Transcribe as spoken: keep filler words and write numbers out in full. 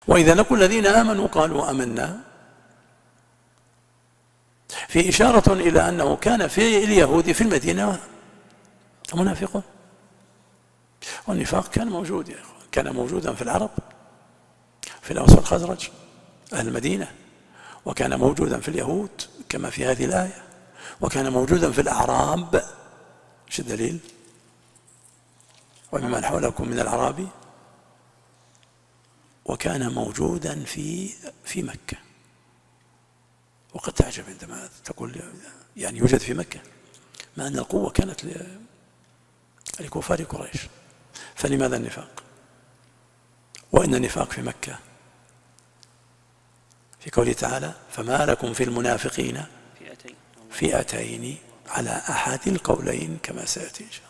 وإذا لقوا الذين آمنوا قالوا آمنا، في إشارة إلى أنه كان في اليهود في المدينة منافقون، والنفاق كان موجود يا إخوان، كان موجودا في العرب، في الأوس والخزرج أهل المدينة، وكان موجودا في اليهود كما في هذه الآية، وكان موجودا في الأعراب. ايش الدليل؟ وممن حولكم من الأعراب، وكان موجودا في في مكة. وقد تعجب عندما تقول يعني يوجد في مكة، مع أن القوة كانت لكفار قريش، فلماذا النفاق؟ وإن النفاق في مكة في قوله تعالى فما لكم في المنافقين فئتين على أحد القولين كما سيأتي إن شاء الله.